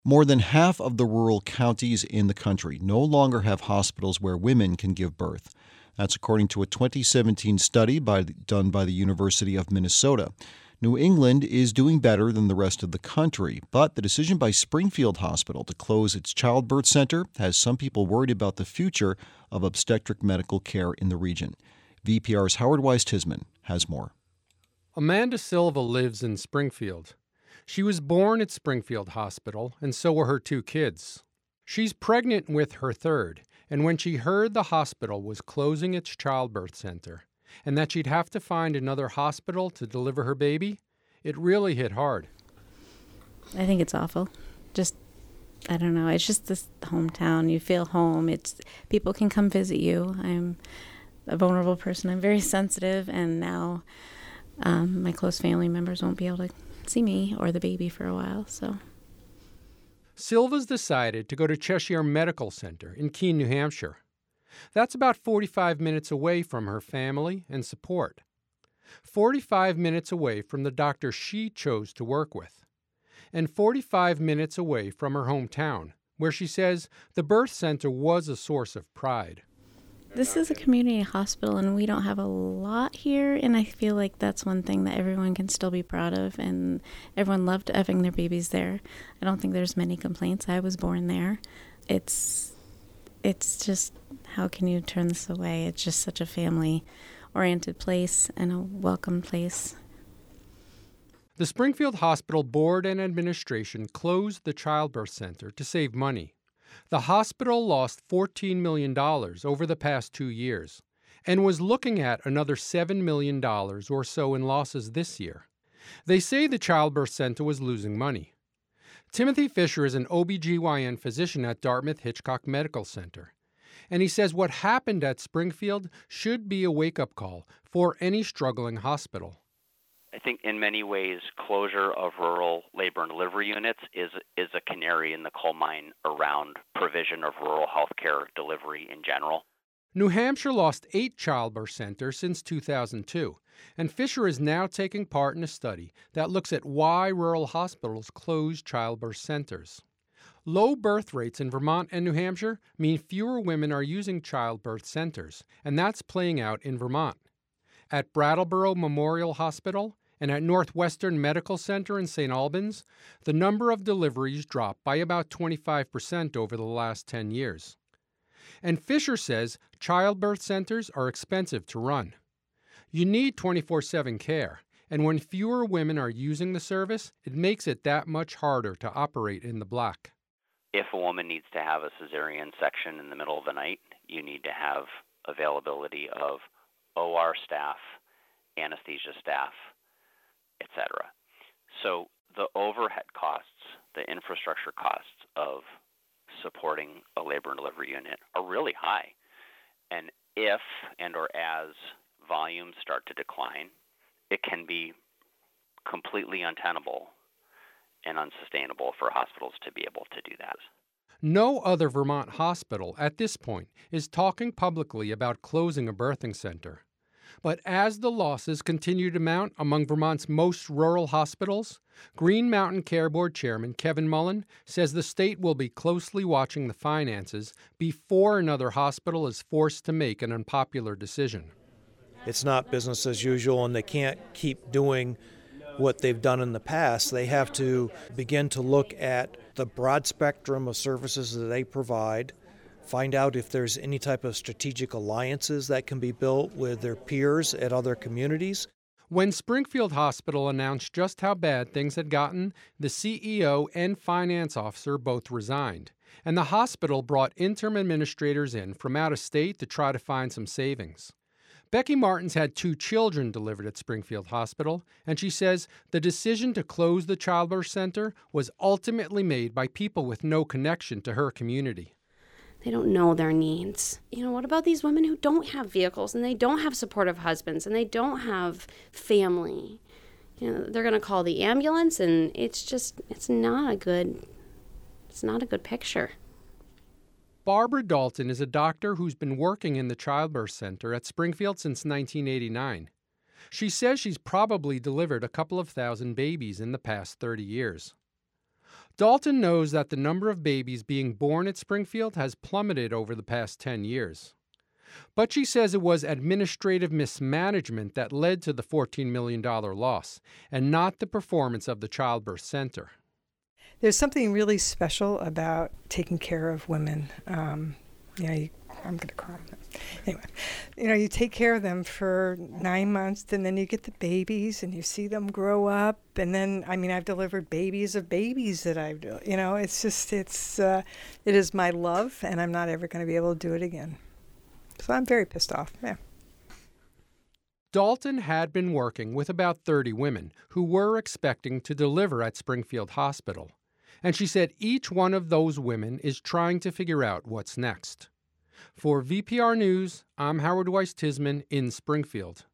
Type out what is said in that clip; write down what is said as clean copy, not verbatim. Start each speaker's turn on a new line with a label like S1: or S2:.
S1: More than half of the rural counties in the country no longer have hospitals where women can give birth. That's according to a 2017 study done by the University of Minnesota. New England is doing better than the rest of the country, but the decision by Springfield Hospital to close its childbirth center has some people worried about the future of obstetric medical care in the region. VPR's Howard Wise-Tisman has more.
S2: Amanda Silva lives in Springfield. She was born at Springfield Hospital, and so were her two kids. She's pregnant with her third, and when she heard the hospital was closing its childbirth center and that she'd have to find another hospital to deliver her baby, it really hit hard.
S3: I think it's awful. I don't know. It's just this hometown. You feel home. People can come visit you. I'm a vulnerable person. I'm very sensitive, and now my close family members won't be able to see me or the baby for a while. So
S2: Silva's decided to go to Cheshire Medical Center in Keene, New Hampshire. That's about 45 minutes away from her family and support. 45 minutes away from the doctor she chose to work with. And 45 minutes away from her hometown, where she says the birth center was a source of pride.
S3: this is a community hospital, and we don't have a lot here, and I feel like that's one thing that everyone can still be proud of, and everyone loved having their babies there. I don't think there's many complaints. I was born there. It's just, how can you turn this away? It's just such a family-oriented place and a welcome place.
S2: The Springfield Hospital Board and Administration closed the childbirth center to save money. The hospital lost $14 million over the past 2 years and was looking at another $7 million or so in losses this year. They say the childbirth center was losing money. Timothy Fisher is an OB/GYN physician at Dartmouth Hitchcock Medical Center, and he says what happened at Springfield should be a wake-up call for any struggling hospital.
S4: I think in many ways, closure of rural labor and delivery units is a canary in the coal mine around provision of rural health care delivery in general.
S2: New Hampshire lost 8 childbirth centers since 2002, and Fisher is now taking part in a study that looks at why rural hospitals close childbirth centers. Low birth rates in Vermont and New Hampshire mean fewer women are using childbirth centers, and that's playing out in Vermont. At Brattleboro Memorial Hospital and at Northwestern Medical Center in St. Albans, the number of deliveries dropped by about 25% over the last 10 years. And Fisher says childbirth centers are expensive to run. You need 24/7 care, and when fewer women are using the service, it makes it that much harder to operate in the black.
S4: If a woman needs to have a cesarean section in the middle of the night, you need to have availability of OR staff, anesthesia staff, etc. So the overhead costs, the infrastructure costs of supporting a labor and delivery unit are really high. And if and or as volumes start to decline, it can be completely untenable and unsustainable for hospitals to be able to do that.
S2: No other Vermont hospital at this point is talking publicly about closing a birthing center. But as the losses continue to mount among Vermont's most rural hospitals, Green Mountain Care Board Chairman Kevin Mullen says the state will be closely watching the finances before another hospital is forced to make an unpopular decision.
S5: It's not business as usual, and they can't keep doing what they've done in the past. They have to begin to look at the broad spectrum of services that they provide, find out if there's any type of strategic alliances that can be built with their peers at other communities.
S2: When Springfield Hospital announced just how bad things had gotten, the CEO and finance officer both resigned, and the hospital brought interim administrators in from out of state to try to find some savings. Becky Martins had 2 children delivered at Springfield Hospital, and she says the decision to close the childbirth center was ultimately made by people with no connection to her community.
S6: They don't know their needs. What about these women who don't have vehicles and they don't have supportive husbands and they don't have family? They're going to call the ambulance, and it's not a good picture.
S2: Barbara Dalton is a doctor who's been working in the childbirth center at Springfield since 1989. She says she's probably delivered a couple of thousand babies in the past 30 years. Dalton knows that the number of babies being born at Springfield has plummeted over the past 10 years. But she says it was administrative mismanagement that led to the $14 million loss, and not the performance of the childbirth center.
S7: There's something really special about taking care of women. I'm going to cry. Anyway, you take care of them for 9 months, and then you get the babies, and you see them grow up. And then, I've delivered babies of babies that I've, it is my love, and I'm not ever going to be able to do it again. So I'm very pissed off, yeah.
S2: Dalton had been working with about 30 women who were expecting to deliver at Springfield Hospital. And she said each one of those women is trying to figure out what's next. For VPR News, I'm Howard Weiss Tisman in Springfield.